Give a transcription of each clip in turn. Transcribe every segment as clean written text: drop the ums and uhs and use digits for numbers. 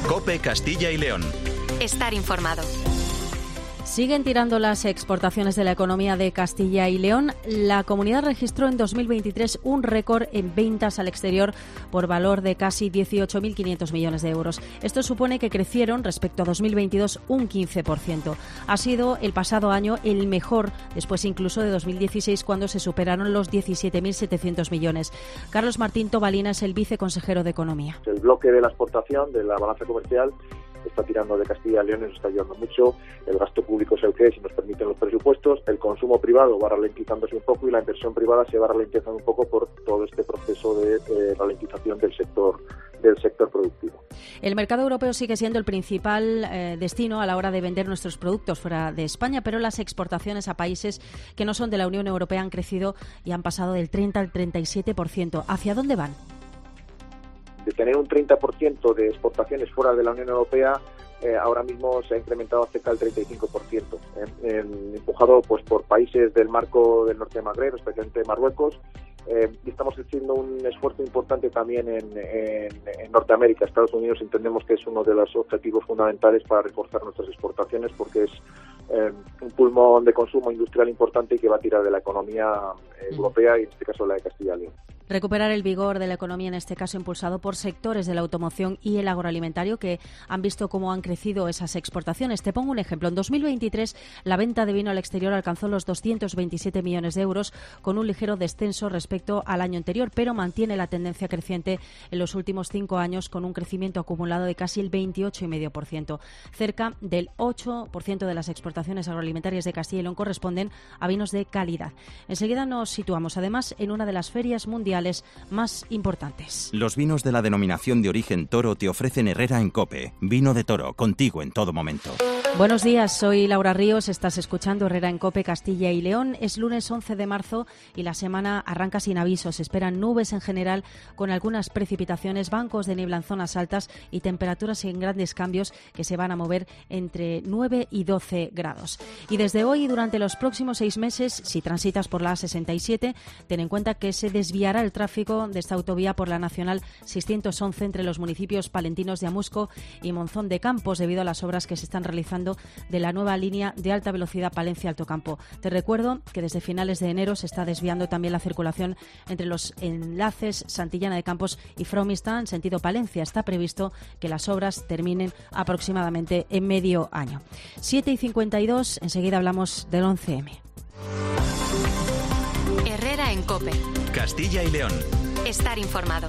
COPE Castilla y León. Estar informado. Siguen tirando las exportaciones de la economía de Castilla y León. La comunidad registró en 2023 un récord en ventas al exterior por valor de casi 18.500 millones de euros. Esto supone que crecieron respecto a 2022 un 15%. Ha sido el pasado año el mejor, después incluso de 2016, cuando se superaron los 17.700 millones. Carlos Martín Tobalina es el viceconsejero de Economía. El bloque de la exportación, de la balanza comercial, está tirando de Castilla y León y nos está ayudando mucho. El gasto público es el que es y nos permiten los presupuestos. El consumo privado va ralentizándose un poco y la inversión privada se va ralentizando un poco por todo este proceso de ralentización del sector productivo. El mercado europeo sigue siendo el principal destino a la hora de vender nuestros productos fuera de España, pero las exportaciones a países que no son de la Unión Europea han crecido y han pasado del 30 al 37%. ¿Hacia dónde van? De tener un 30% de exportaciones fuera de la Unión Europea, ahora mismo se ha incrementado cerca del 35%, empujado pues por países del marco del norte de Magreb, especialmente Marruecos, y estamos haciendo un esfuerzo importante también en Norteamérica. Estados Unidos entendemos que es uno de los objetivos fundamentales para reforzar nuestras exportaciones porque es un pulmón de consumo industrial importante y que va a tirar de la economía europea y en este caso la de Castilla y León. Recuperar el vigor de la economía, en este caso impulsado por sectores de la automoción y el agroalimentario que han visto cómo han crecido esas exportaciones. Te pongo un ejemplo. En 2023 la venta de vino al exterior alcanzó los 227 millones de euros con un ligero descenso respecto al año anterior, pero mantiene la tendencia creciente en los últimos 5 años con un crecimiento acumulado de casi el 28,5%. Cerca del 8% de las exportaciones agroalimentarias de Castilla y León corresponden a vinos de calidad. Enseguida nos situamos además en una de las ferias mundiales más importantes. Los vinos de la denominación de origen Toro te ofrecen Herrera en COPE. Vino de Toro, contigo en todo momento. Buenos días, soy Laura Ríos, estás escuchando Herrera en COPE Castilla y León. Es lunes 11 de marzo y la semana arranca sin avisos. Se esperan nubes en general con algunas precipitaciones, bancos de niebla en zonas altas y temperaturas sin grandes cambios que se van a mover entre 9 y 12 grados. Y desde hoy y durante los próximos 6 meses, si transitas por la A67, ten en cuenta que se desviará el tráfico de esta autovía por la Nacional 611 entre los municipios palentinos de Amusco y Monzón de Campos debido a las obras que se están realizando de la nueva línea de alta velocidad Palencia-Alto Campo. Te recuerdo que desde finales de enero se está desviando también la circulación entre los enlaces Santillana de Campos y Fromista en sentido Palencia. Está previsto que las obras terminen aproximadamente en medio año. 7:52, enseguida hablamos del 11M. Herrera en COPE. Castilla y León. Estar informado.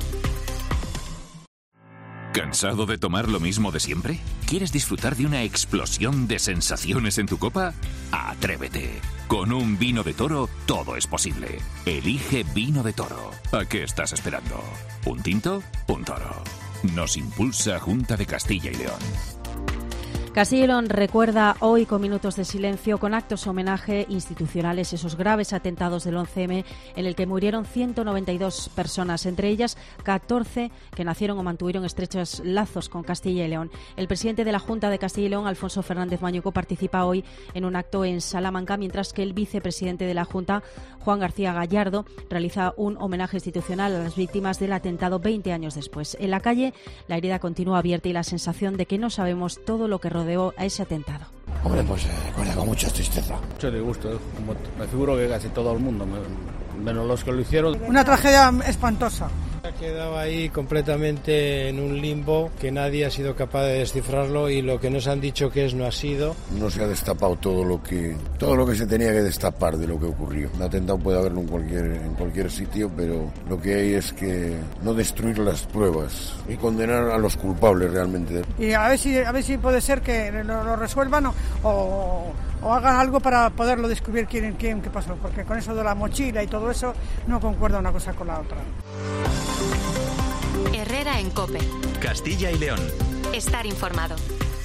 ¿Cansado de tomar lo mismo de siempre? ¿Quieres disfrutar de una explosión de sensaciones en tu copa? ¡Atrévete! Con un vino de Toro todo es posible. Elige Vino de Toro. ¿A qué estás esperando? ¿Un tinto? Un toro. Nos impulsa Junta de Castilla y León. Castilla y León recuerda hoy con minutos de silencio, con actos homenaje institucionales, esos graves atentados del 11M en el que murieron 192 personas, entre ellas 14 que nacieron o mantuvieron estrechos lazos con Castilla y León. El presidente de la Junta de Castilla y León, Alfonso Fernández Mañuco, participa hoy en un acto en Salamanca, mientras que el vicepresidente de la Junta, Juan García Gallardo, realiza un homenaje institucional a las víctimas del atentado 20 años después. En la calle, la herida continúa abierta y la sensación de que no sabemos todo lo que rodeó a ese atentado. Hombre, pues recuerda con mucha tristeza. Mucho disgusto, como me figuro que casi todo el mundo, menos los que lo hicieron. Una tragedia espantosa. Ha quedado ahí completamente en un limbo que nadie ha sido capaz de descifrarlo y lo que nos han dicho que es no ha sido. No se ha destapado todo lo que se tenía que destapar de lo que ocurrió. Un atentado puede haberlo en cualquier sitio, pero lo que hay es que no destruir las pruebas y condenar a los culpables realmente. Y a ver si puede ser que lo resuelvan o hagan algo para poderlo descubrir quién qué pasó, porque con eso de la mochila y todo eso no concuerda una cosa con la otra. Herrera en COPE. Castilla y León. Estar informado.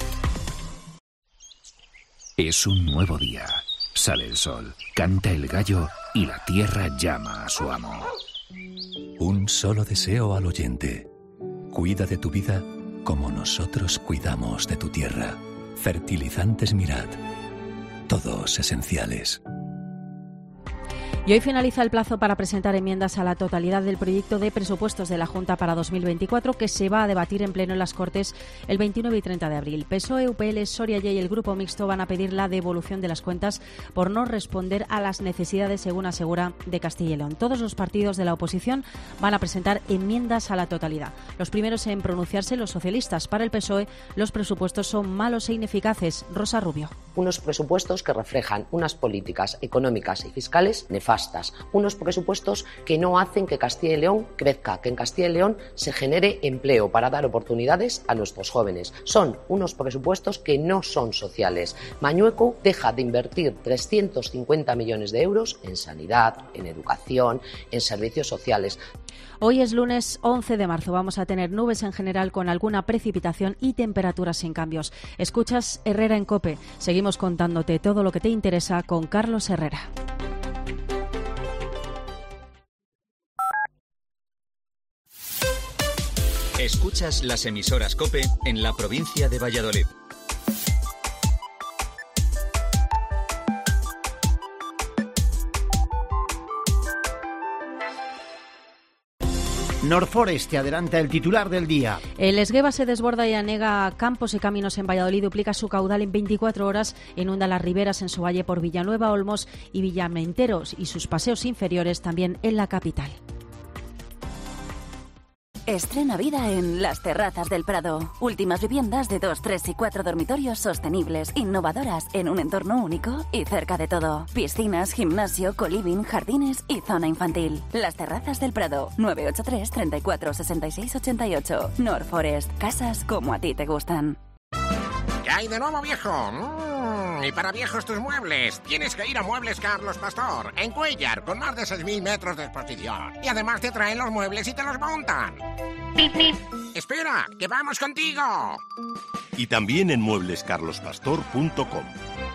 Es un nuevo día. Sale el sol, canta el gallo y la tierra llama a su amo. Un solo deseo al oyente. Cuida de tu vida como nosotros cuidamos de tu tierra. Fertilizantes Mirad. Todos esenciales. Y hoy finaliza el plazo para presentar enmiendas a la totalidad del proyecto de presupuestos de la Junta para 2024, que se va a debatir en pleno en las Cortes el 29 y 30 de abril. PSOE, UPL, Soria y el Grupo Mixto van a pedir la devolución de las cuentas por no responder a las necesidades, según asegura, de Castilla y León. Todos los partidos de la oposición van a presentar enmiendas a la totalidad. Los primeros en pronunciarse, los socialistas. Para el PSOE, los presupuestos son malos e ineficaces. Rosa Rubio. Unos presupuestos que reflejan unas políticas económicas y fiscales nefastas. Unos presupuestos que no hacen que Castilla y León crezca, que en Castilla y León se genere empleo para dar oportunidades a nuestros jóvenes. Son unos presupuestos que no son sociales. Mañueco deja de invertir 350 millones de euros en sanidad, en educación, en servicios sociales. Hoy es lunes 11 de marzo. Vamos a tener nubes en general con alguna precipitación y temperaturas sin cambios. Escuchas Herrera en COPE. Seguimos contándote todo lo que te interesa con Carlos Herrera. Escuchas las emisoras COPE en la provincia de Valladolid. Norforest te adelanta el titular del día. El Esgueva se desborda y anega campos y caminos en Valladolid, duplica su caudal en 24 horas, inunda las riberas en su valle por Villanueva, Olmos y Villamenteros y sus paseos inferiores también en la capital. Estrena vida en Las Terrazas del Prado. Últimas viviendas de 2, 3 y 4 dormitorios sostenibles, innovadoras, en un entorno único y cerca de todo. Piscinas, gimnasio, coliving, jardines y zona infantil. Las Terrazas del Prado. 983 34 66 88. Norforest. Casas como a ti te gustan. ¿Qué hay de nuevo, viejo? Y para viejos tus muebles, tienes que ir a Muebles Carlos Pastor, en Cuéllar, con más de 6.000 metros de exposición. Y además te traen los muebles y te los montan. ¡Espera, que vamos contigo! Y también en mueblescarlospastor.com.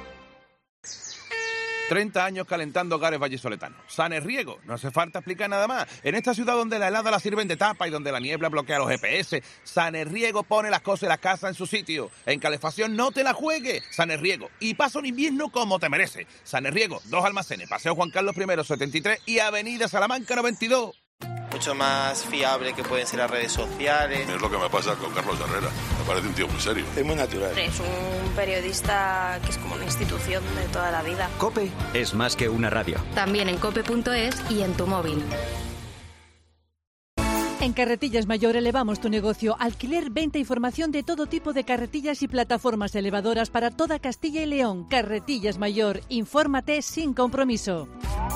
30 años calentando hogares vallisoletanos. Sanerriego, no hace falta explicar nada más. En esta ciudad donde la helada la sirven de tapa y donde la niebla bloquea los GPS, Sanerriego pone las cosas y las casas en su sitio. En calefacción no te la juegues. Sanerriego. Y pasa un invierno como te merece. Sanerriego, 2 almacenes, Paseo Juan Carlos I 73 y Avenida Salamanca 92. Mucho más fiable que pueden ser las redes sociales. Es lo que me pasa con Carlos Herrera. Me parece un tío muy serio. Es muy natural. Es un periodista que es como una institución de toda la vida. COPE es más que una radio. También en cope.es y en tu móvil. En Carretillas Mayor elevamos tu negocio. Alquiler, venta y formación de todo tipo de carretillas y plataformas elevadoras para toda Castilla y León. Carretillas Mayor. Infórmate sin compromiso.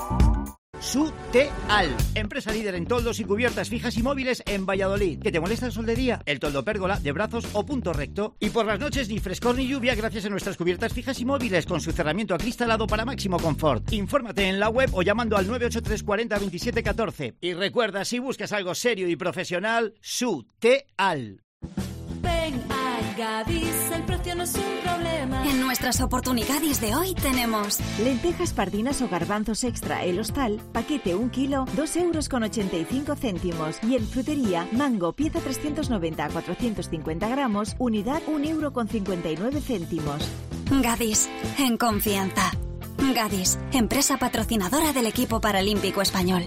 Suteal, empresa líder en toldos y cubiertas fijas y móviles en Valladolid. ¿Que te molesta el sol de día? El toldo pérgola, de brazos o punto recto. Y por las noches ni frescor ni lluvia gracias a nuestras cubiertas fijas y móviles con su cerramiento acristalado para máximo confort. Infórmate en la web o llamando al 983 40 27 14. Y recuerda, si buscas algo serio y profesional, Suteal. Ven a Gadis, el precio no es un problema. En nuestras oportunidades de hoy tenemos lentejas pardinas o garbanzos extra El Hostal, paquete 1 kilo, 2,85 €. Y en frutería, mango, pieza 390 a 450 gramos, unidad 1,59 €. Gadis, en confianza. Gadis, empresa patrocinadora del equipo paralímpico español.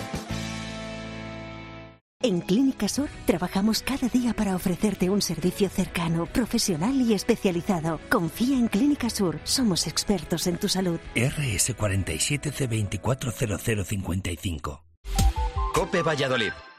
En Clínica Sur trabajamos cada día para ofrecerte un servicio cercano, profesional y especializado. Confía en Clínica Sur, somos expertos en tu salud. RS 47 C240055. COPE Valladolid.